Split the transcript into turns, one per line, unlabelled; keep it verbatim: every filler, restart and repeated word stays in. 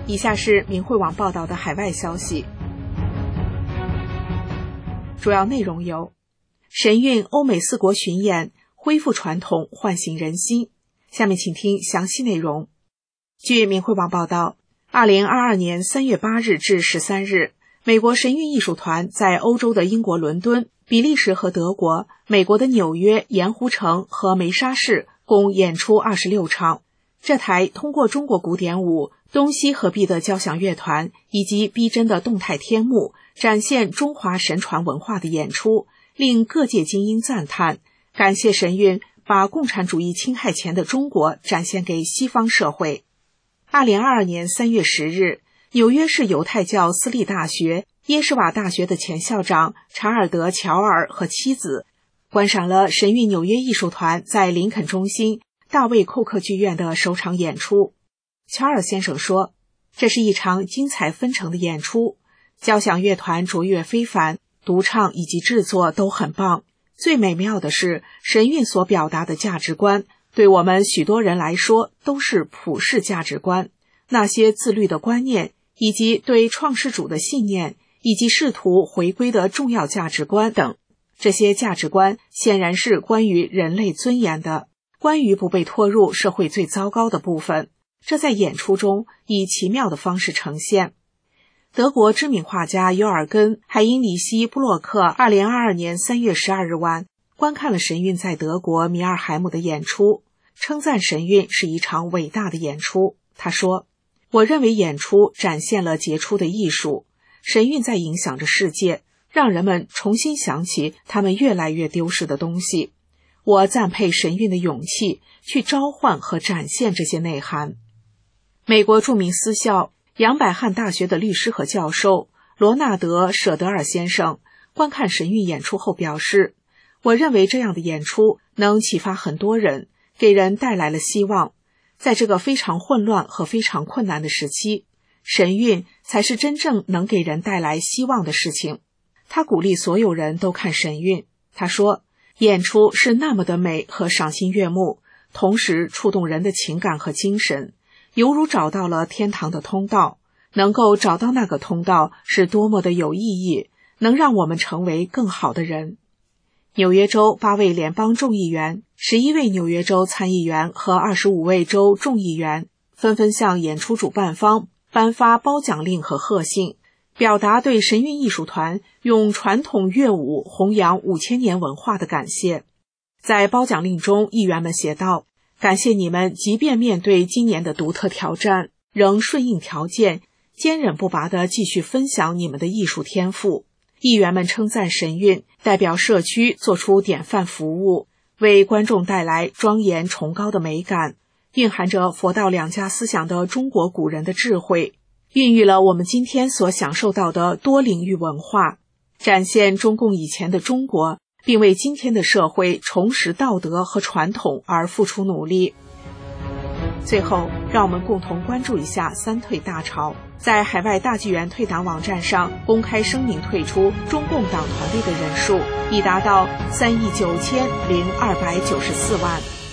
以下是明慧网报道的海外消息，主要内容有：神韵欧美四国巡演，恢复传统，唤醒人心。下面请听详细内容。据明慧网报道，二零二二年三月八日至十三日，美国神韵艺术团在欧洲的英国伦敦、比利时和德国、美国的纽约、盐湖城和梅沙市共演出二十六场。这台通过中国古典舞、东西合璧的交响乐团以及逼真的动态天幕，展现中华神传文化的演出，令各界精英赞叹，感谢神韵把共产主义侵害前的中国展现给西方社会。二零二二年三月十日，纽约市犹太教私立大学耶什瓦大学的前校长查尔德·乔尔和妻子观赏了神韵纽约艺术团在林肯中心大卫·寇克剧院的首场演出。乔尔先生说，这是一场精彩纷呈的演出，交响乐团卓越非凡，独唱以及制作都很棒。最美妙的是，神韵所表达的价值观，对我们许多人来说都是普世价值观，那些自律的观念，以及对创世主的信念，以及试图回归的重要价值观等。这些价值观显然是关于人类尊严的，关于不被拖入社会最糟糕的部分，这在演出中以奇妙的方式呈现。德国知名画家尤尔根·海因里希·布洛克二零二二年三月十二日晚观看了神韵在德国米尔海姆的演出，称赞神韵是一场伟大的演出。他说，我认为演出展现了杰出的艺术，神韵在影响着世界，让人们重新想起他们越来越丢失的东西。我赞佩神韵的勇气，去召唤和展现这些内涵。美国著名私校杨百翰大学的律师和教授罗纳德·舍德尔先生观看神韵演出后表示，我认为这样的演出能启发很多人，给人带来了希望。在这个非常混乱和非常困难的时期，神韵才是真正能给人带来希望的事情。他鼓励所有人都看神韵。他说，演出是那么的美和赏心悦目，同时触动人的情感和精神，犹如找到了天堂的通道。能够找到那个通道是多么的有意义，能让我们成为更好的人。纽约州八位联邦众议员、十一位纽约州参议员和二十五位州众议员纷纷向演出主办方颁发褒奖令和贺信，表达对神韵艺术团用传统乐舞弘扬五千年文化的感谢。在褒奖令中，议员们写道，感谢你们即便面对今年的独特挑战，仍顺应条件，坚韧不拔地继续分享你们的艺术天赋。议员们称赞神韵代表社区做出典范服务，为观众带来庄严崇高的美感，蕴含着佛道两家思想的中国古人的智慧，孕育了我们今天所享受到的多领域文化，展现中共以前的中国，并为今天的社会重拾道德和传统而付出努力。最后，让我们共同关注一下三退大潮。在海外大纪元退党网站上公开声明退出中共党团队的人数已达到三亿九千零二百九十四万。